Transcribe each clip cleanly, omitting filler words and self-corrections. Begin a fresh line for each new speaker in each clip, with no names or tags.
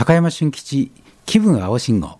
高山俊吉気分青信号。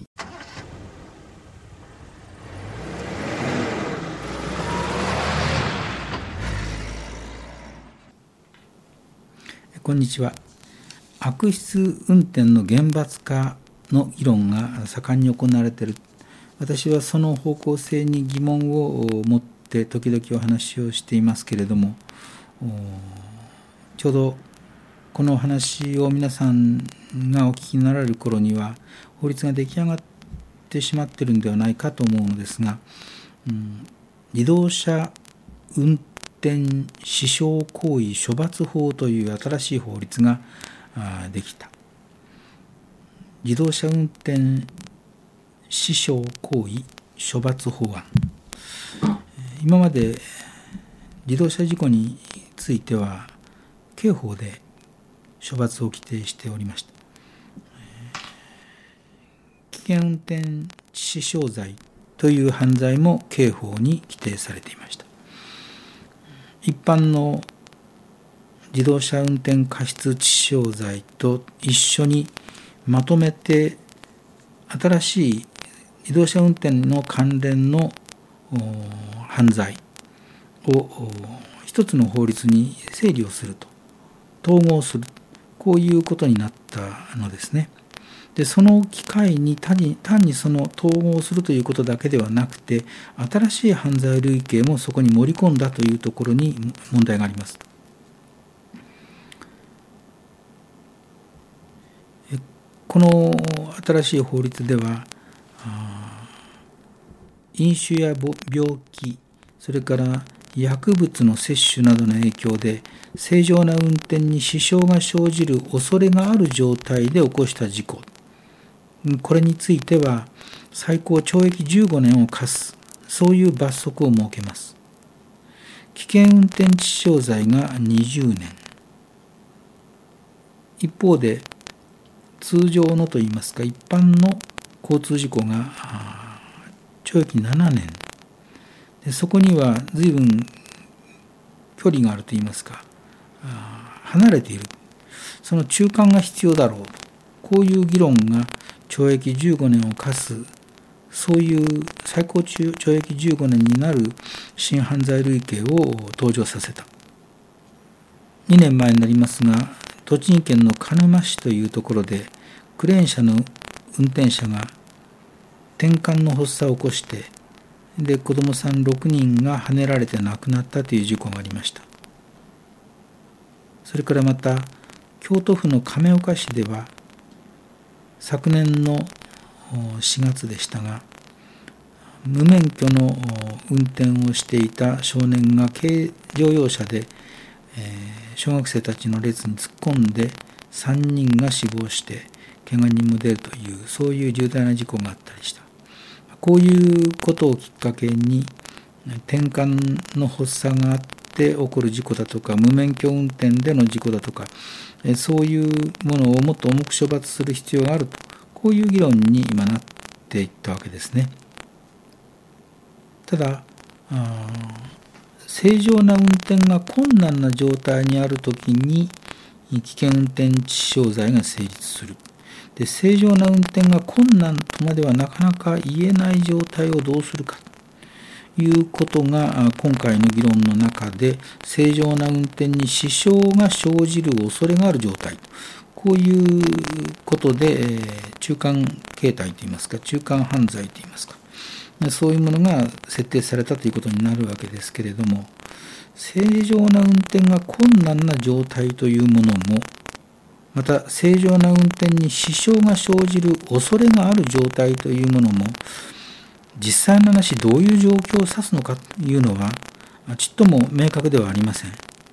こんにちは。悪質運転の厳罰化の議論が盛んに行われている。私はその方向性に疑問を持って時々お話をしていますけれども、ちょうどこのお話を皆さんがお聞きになられる頃には法律が出来上がってしまっているのではないかと思うのですが、自動車運転死傷行為処罰法という新しい法律ができた。自動車運転死傷行為処罰法案。今まで自動車事故については刑法で処罰を規定しておりました。危険運転致死傷罪という犯罪も刑法に規定されていました。一般の自動車運転過失致死傷罪と一緒にまとめて新しい自動車運転の関連の犯罪を一つの法律に整理をすると、統合する、こういうことになったのですね。で、その機会に単にその統合するということだけではなくて、新しい犯罪類型もそこに盛り込んだというところに問題があります。この新しい法律では、飲酒や病気、それから薬物の摂取などの影響で正常な運転に支障が生じる恐れがある状態で起こした事故、これについては最高懲役15年を科す、そういう罰則を設けます。危険運転致死傷罪が20年。一方で通常のといいますか一般の交通事故が懲役7年で、そこには随分距離があるといいますか離れている、その中間が必要だろうと、こういう議論が懲役15年を科す、そういう最高懲役15年になる新犯罪類型を登場させた。2年前になりますが、栃木県の鹿沼市というところでクレーン車の運転者が転換の発作を起こして、で子どもさん6人がはねられて亡くなったという事故がありました。それからまた京都府の亀岡市では昨年の4月でしたが、無免許の運転をしていた少年が軽乗用車で小学生たちの列に突っ込んで3人が死亡して怪我人も出るという、そういう重大な事故があったりした。こういうことをきっかけに転換の発作があって起こる事故だとか、無免許運転での事故だとか、そういうものをもっと重く処罰する必要があると、こういう議論に今なっていったわけですね。ただ正常な運転が困難な状態にあるときに危険運転致死傷罪が成立する。で、正常な運転が困難とまではなかなか言えない状態をどうするかということが今回の議論の中で、正常な運転に支障が生じる恐れがある状態、こういうことで中間形態といいますか、中間犯罪といいますか、そういうものが設定されたということになるわけですけれども、正常な運転が困難な状態というものも、また正常な運転に支障が生じる恐れがある状態というものも、実際の話どういう状況を指すのかというのはちっとも明確ではありません。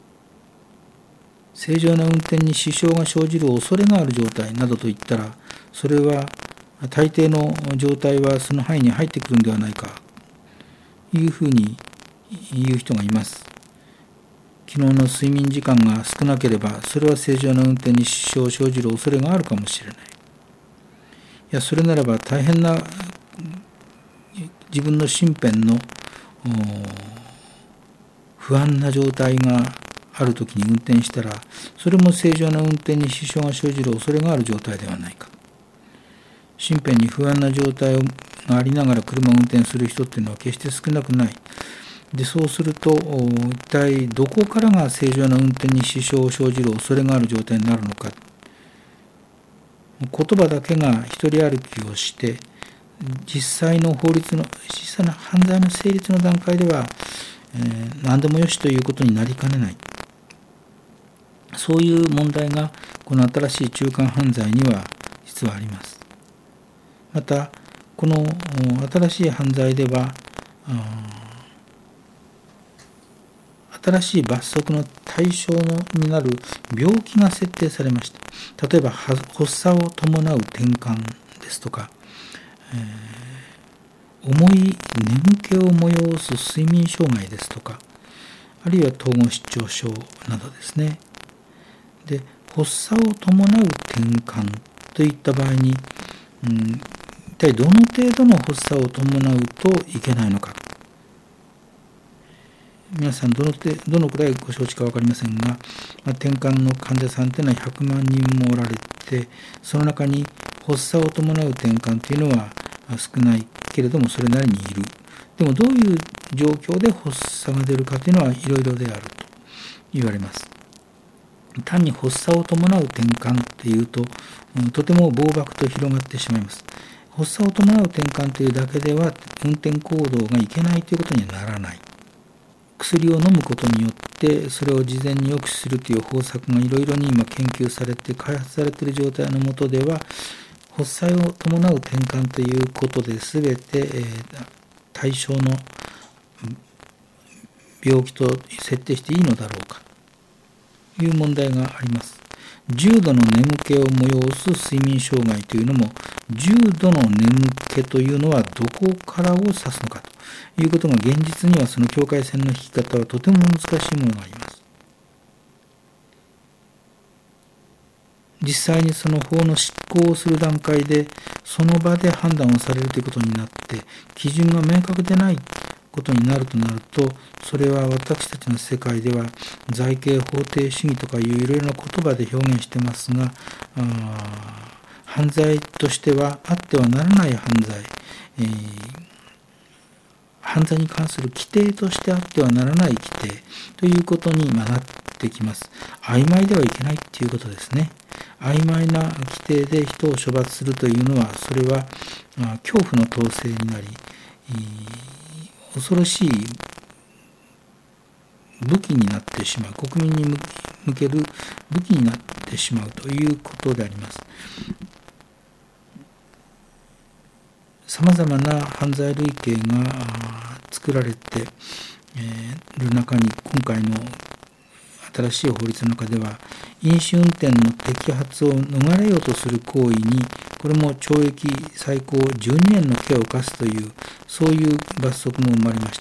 正常な運転に支障が生じる恐れがある状態などといったら、それは大抵の状態はその範囲に入ってくるんではないかというふうに言う人がいます。昨日の睡眠時間が少なければ、それは正常な運転に支障を生じる恐れがあるかもしれない。いや、それならば大変な自分の身辺の不安な状態があるときに運転したら、それも正常な運転に支障が生じる恐れがある状態ではないか。身辺に不安な状態がありながら車を運転する人っていうのは決して少なくない。で、そうすると一体どこからが正常な運転に支障を生じる恐れがある状態になるのか。言葉だけが一人歩きをして実際の犯罪の成立の段階では、何でもよしということになりかねない。そういう問題がこの新しい中間犯罪には実はあります。またこの新しい犯罪では新しい罰則の対象になる病気が設定されました。例えば発作を伴う転換ですとか、重い眠気を催す睡眠障害ですとか、あるいは統合失調症などですね。で、発作を伴う転換といった場合に、一体どの程度の発作を伴うといけないのか。皆さんどのくらいご承知か分かりませんが、転換の患者さんというのは100万人もおられて、その中に発作を伴う転換というのは少ないけれどもそれなりにいる。でもどういう状況で発作が出るかというのはいろいろであると言われます。単に発作を伴う転換というと、とても暴漠と広がってしまいます。発作を伴う転換というだけでは運転行動がいけないということにはならない。薬を飲むことによってそれを事前に抑止するという方策がいろいろに今研究されて開発されている状態の下では、発作を伴う転換ということで全て対象の病気と設定していいのだろうかという問題があります。重度の眠気を催す睡眠障害というのも、重度の眠気というのはどこからを指すのかということが現実にはその境界線の引き方はとても難しいものがあります。実際にその法の執行をする段階でその場で判断をされるということになって基準が明確でないことになるとそれは私たちの世界では罪刑法定主義とかいういろいろな言葉で表現してますが、犯罪としてはあってはならない犯罪、犯罪に関する規定としてあってはならない規定ということになってきます。曖昧ではいけないということですね。曖昧な規定で人を処罰するというのは、それは恐怖の統制になり、恐ろしい武器になってしまう、国民に向ける武器になってしまうということであります。さまざまな犯罪類型が作られている中に、今回の新しい法律の中では飲酒運転の摘発を逃れようとする行為にこれも懲役最高12年の刑を課すという、そういう罰則も生まれました。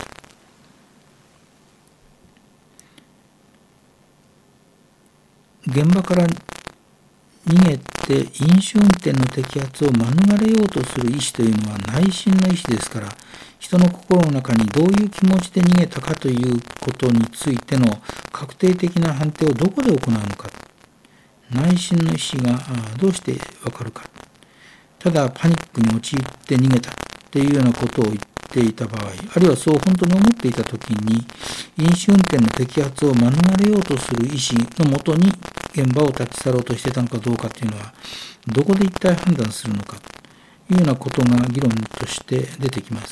現場から逃げて飲酒運転の摘発を免れようとする意思というのは内心の意思ですから、人の心の中にどういう気持ちで逃げたかということについての確定的な判定をどこで行うのか、内心の意思がどうしてわかるか。ただパニックに陥って逃げたというようなことを言っていた場合、あるいはそう本当に思っていたときに、飲酒運転の摘発を免れようとする意思のもとに現場を立ち去ろうとしていたのかどうかというのは、どこで一体判断するのかというようなことが議論として出てきます。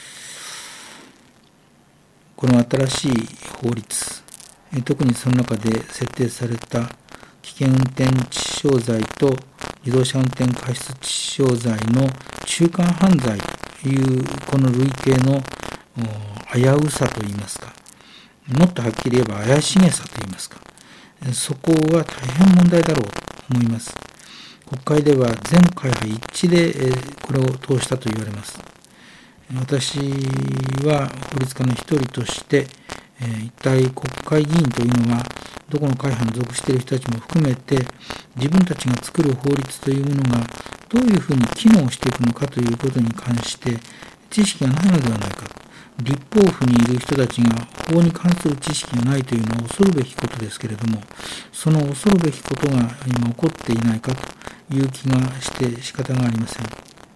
この新しい法律、特にその中で設定された危険運転致死傷罪と自動車運転過失致死傷罪の中間犯罪というこの類型の危うさといいますか、もっとはっきり言えば怪しげさといいますか、そこは大変問題だろうと思います。国会では全会派一致でこれを通したと言われます。私は法律家の一人として、一体国会議員というのはどこの会派に属している人たちも含めて、自分たちが作る法律というものがどういうふうに機能していくのかということに関して知識がないのではないか。 立法府にいる人たちが法に関する知識がないというのは恐るべきことですけれども、その恐るべきことが今起こっていないかという気がして仕方がありません。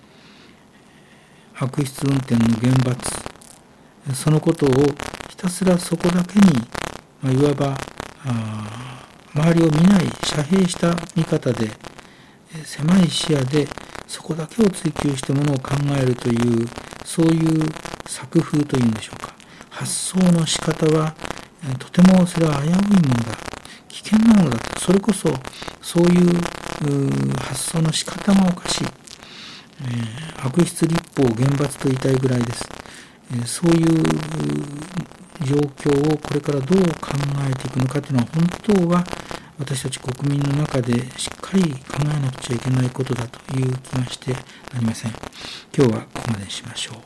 悪質運転の厳罰、そのことをひたすらそこだけに、いわば周りを見ない遮蔽した見方で、狭い視野でそこだけを追求してものを考えるという、そういう作風というんでしょうか、発想の仕方はとてもそれは危ういものだ、危険なものだと、それこそそういう発想の仕方がおかしい、悪質立法を厳罰と言いたいぐらいです。そういう状況をこれからどう考えていくのかというのは、本当は私たち国民の中でしっかり考えなくちゃいけないことだという気がしてなりません。今日はここまでにしましょう。